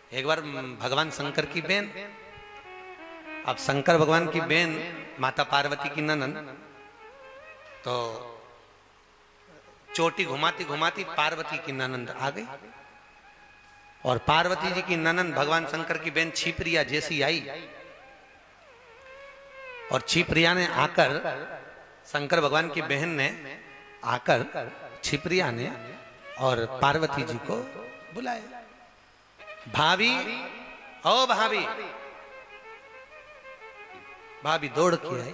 एक बार भगवान शंकर की बेन, अब शंकर भगवान की बेन माता पार्वती की ननन, तो चोटी घुमाती घुमाती पार्वती की ननंद आ गई और पार्वती जी की ननंद भगवान शंकर की बेन छिप्रिया जैसी आई और छिप्रिया ने आकर, शंकर भगवान की बहन ने आकर छिप्रिया ने और पार्वती जी को बुलाया, भाभी, ओ भाभी। भाभी दौड़ के आई,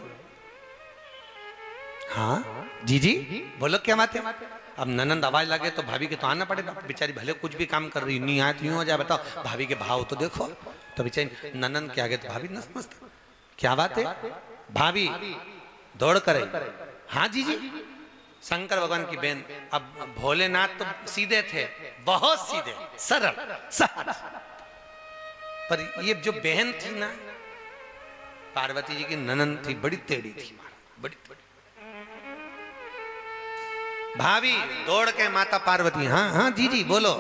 हाँ जी जी बोलो क्या बात है। अब ननंद आवाज लगे तो भाभी के तो आना पड़ेगा, बेचारी भले कुछ भी काम कर रही, नहीं आए तो यूं हो जाए, बताओ भाभी के भाव तो देखो। तो बेचारी ननंद के आगे तो भाभी नतमस्त, क्या बात है भाभी, दौड़ कर आई। हाँ जी जी, शंकर भगवान की बेन। अब भोलेनाथ तो सीधे थे, बहुत सीधे सरल सहज, पर ये जो बहन थी ना पार्वती जी की ननंद थी, बड़ी टेढ़ी थी, बड़ी टेढ़ी। भाभी दौड़ के माता पार्वती, हाँ हाँ जी जी बोलो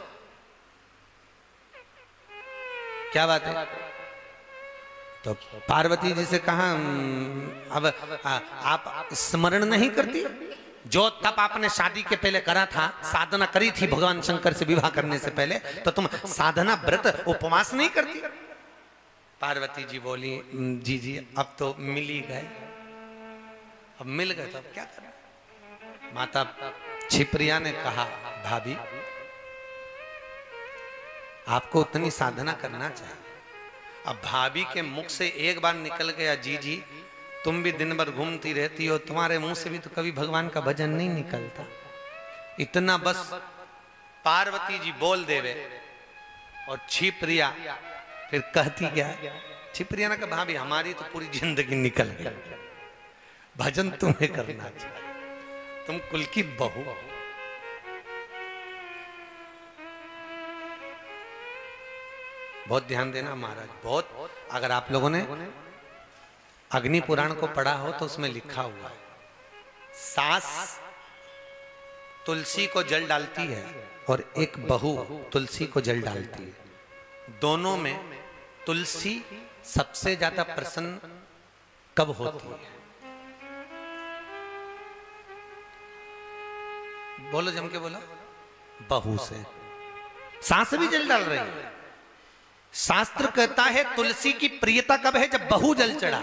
क्या बात है। तो पार्वती जी से कहा, अब आप स्मरण नहीं करती जो तप आपने शादी के पहले करा था, साधना करी थी भगवान शंकर से विवाह करने से पहले, तो तुम साधना व्रत उपवास नहीं करती। पार्वती जी बोली, जी जी अब तो मिल ही गए, अब मिल गए तो अब क्या करना। माता छिप्रिया ने कहा, भाभी आपको उतनी साधना करना चाहिए। अब भाभी के मुख से एक बार निकल गया, जी जी तुम भी दिन भर घूमती रहती हो, तुम्हारे मुंह से भी तो कभी भगवान का भजन नहीं निकलता, इतना बस पार्वती जी बोल देवे। और छिप्रिया फिर कहती क्या, छिप्रिया ने कहा, भाभी हमारी तो पूरी जिंदगी निकल गई, भजन तुम्हें करना चाहिए, तुम कुल की बहू। बहुत ध्यान देना महाराज, बहुत। अगर आप लोगों ने अग्नि पुराण को पढ़ा हो तो उसमें लिखा हुआ है, सास तुलसी को जल डालती है और एक बहू तुलसी को जल डालती है, दोनों में तुलसी सबसे ज्यादा प्रसन्न कब होती है? बोलो जम के बोलो, बहू से। सास भी जल डाल रही है। शास्त्र कहता है तुलसी की प्रियता कब है? जब बहू जल चढ़ा।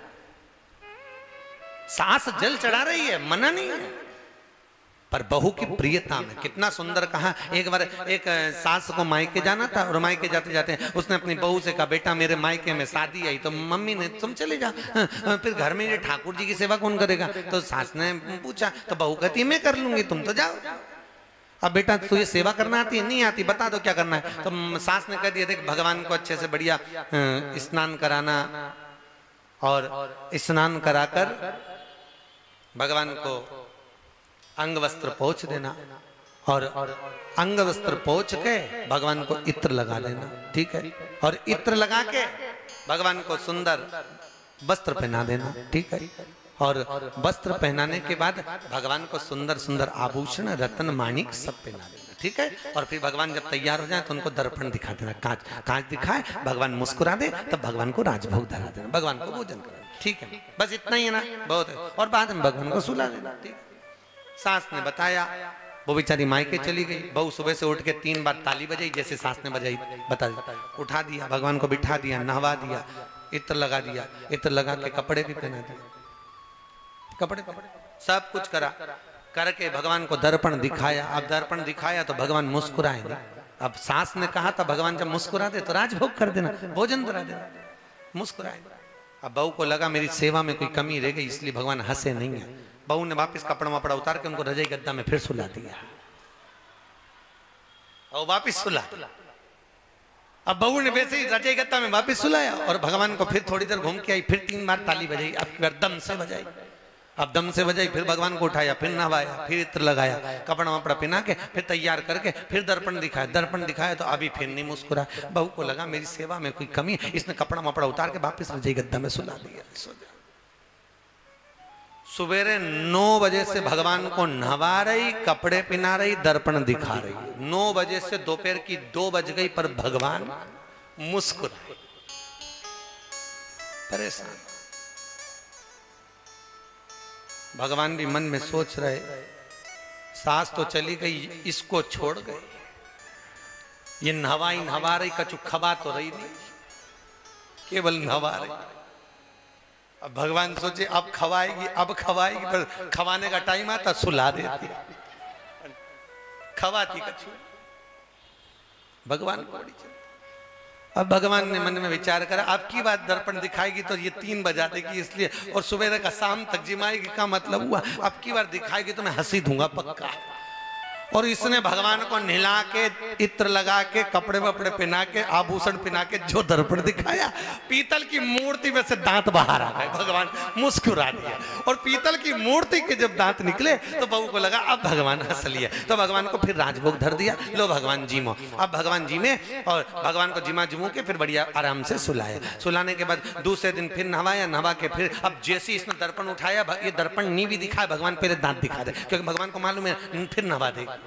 सास जल चढ़ा रही है, मना नहीं है, पर बहू की प्रियता में। कितना सुंदर कहा। एक बार एक सास को मायके जाना था और मायके जाते जाते उसने अपनी बहू से कहा, बेटा मेरे मायके में शादी आई, तो मम्मी ने, तुम चले जा, फिर घर में ये ठाकुर जी की सेवा कौन करेगा? तो सास ने पूछा, तो बहू कहती मैं कर लूंगी, तुम तो जाओ। अब बेटा तुझे सेवा करना आती है? नहीं आती, बता दो क्या करना है। तो सास ने कह दिया, देख भगवान को अच्छे से बढ़िया स्नान कराना और स्नान कराकर भगवान को अंग वस्त्र पोंछ देना और अंग वस्त्र पोंछ के भगवान को इत्र लगा देना, ठीक है? और इत्र लगा के भगवान को सुंदर वस्त्र पहना देना, ठीक है? और वस्त्र पहनाने के बाद भगवान को सुंदर सुंदर आभूषण, रत्न, माणिक सब पहना देना, ठीक है? और फिर भगवान जब तैयार हो जाए तो उनको दर्पण दिखा देना, कांच दिखाए, भगवान मुस्कुरा दे, तब भगवान को राजभोग धरा देना, भगवान को भोजन कराना, ठीक है? बस इतना ही है ना, बहुत है। और बाद में भगवान को सुला देना, ठीक। सास ने बताया, वो बेचारी मायके चली गई। बहू सुबह से उठ के 3 बार ताली बजाई, जैसे सास ने बजाई, बता उठा दिया, भगवान को बिठा दिया, नहवा दिया, इत्र लगा दिया, इत्र लगा के कपड़े भी पहना दिए, कपड़े सब कुछ करा करके भगवान को दर्पण दिखाया। अब दर्पण दिखाया तो भगवान मुस्कुराएंगे। अब सास ने कहा था भगवान जब मुस्कुरा दे तो राजभोग कर देना, भोजन करा देना, मुस्कुराएंगे। अब बहू को लगा मेरी सेवा में कोई कमी रह गई, इसलिए भगवान हंसे नहीं है। बहू ने वापस कपड़ा वपड़ा उतार के उनको रजाई गद्दा में फिर सुला दिया और वापस सुला। अब बहू ने वैसे ही रजाई गद्दा में वापस सुलाया और भगवान को फिर थोड़ी देर घूम के आई, फिर 3 बार ताली बजाई, अब दम से बजाई, अब दम से बजाई, फिर भगवान को उठाया, फिर नहवाया, फिर इत्र लगाया, कपड़ा वपड़ा पहना के फिर तैयार करके फिर दर्पण दिखाया, दर्पण दिखाया तो अभी फिर नहीं मुस्कुरा। बहू को लगा मेरी सेवा में कोई कमी है, इसने कपड़ा वपड़ा उतार के वापस रजाई गद्दा में सुला दिया। सवेरे 9 बजे से भगवान को नहवा रही, कपड़े पहना रही, दर्पण दिखा रही। 9 बजे से दोपहर की 2 बज गई पर भगवान मुस्कुराए, परेशान। भगवान भी मन में सोच रहे, सास तो चली गई, इसको छोड़ गई, ये नहवा रही, कछु खबा तो रही नहीं, केवल नहवा रही। अब भगवान सोचे अब खवाएगी पर खवाने का टाइम आता सुला देती, खवाती कछु भगवान को बड़ी चिंता। अब भगवान ने मन में विचार करा, अब की बात दर्पण दिखाएगी तो ये 3 बजा देगी, इसलिए और सुबह का शाम तक जिमाएगी का मतलब हुआ, अब की बार दिखाएगी तो मैं हंसी दूंगा पक्का। और इसने भगवान को नहला के, इत्र लगा के, कपड़े वपड़े पहना के, आभूषण पहना के जो दर्पण दिखाया, पीतल की मूर्ति में से दांत बाहर आ गए। भगवान मुस्कुरा दिया और पीतल की मूर्ति के जब दांत निकले तो बहू को लगा अब भगवान हंस लिया, तो भगवान को फिर राजभोग धर दिया, लो भगवान जीमो। अब भगवान जीमे और भगवान को जिमा जुमू के फिर बढ़िया आराम से सुलाया। सुलाने के बाद दूसरे दिन फिर नहवाया, नहवा के फिर अब जैसे इसने दर्पण उठाया, ये दर्पण नहीं भी दिखा, भगवान पहले दांत दिखा दे, क्योंकि भगवान को मालूम है फिर नहवा देगा।